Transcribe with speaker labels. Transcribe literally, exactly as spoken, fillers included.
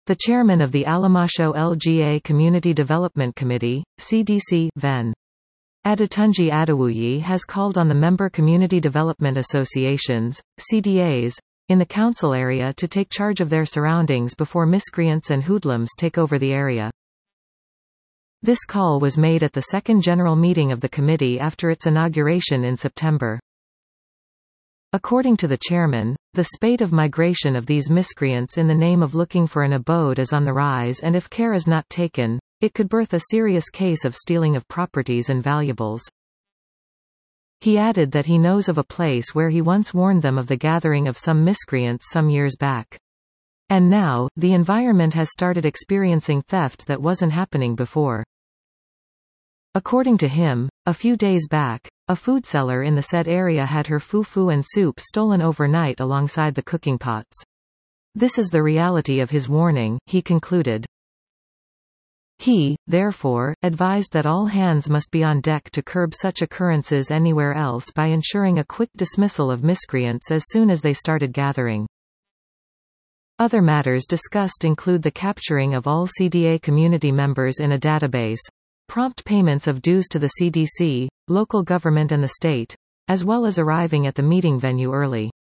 Speaker 1: The chairman of the Alamasho L G A Community Development Committee, C D C, Ven. Adetunji Adewuyi, has called on the member community development associations, C D As, in the council area to take charge of their surroundings before miscreants and hoodlums take over the area. This call was made at the second general meeting of the committee after its inauguration in September. According to the chairman, the spate of migration of these miscreants in the name of looking for an abode is on the rise, and if care is not taken, it could birth a serious case of stealing of properties and valuables. He added that he knows of a place where he once warned them of the gathering of some miscreants some years back. And now, the environment has started experiencing theft that wasn't happening before. According to him, a few days back, a food seller in the said area had her fufu and soup stolen overnight alongside the cooking pots. This is the reality of his warning, he concluded. He, therefore, advised that all hands must be on deck to curb such occurrences anywhere else by ensuring a quick dismissal of miscreants as soon as they started gathering. Other matters discussed include the capturing of all C D A community members in a database, prompt payments of dues to the C D C, local government and the state, as well as arriving at the meeting venue early.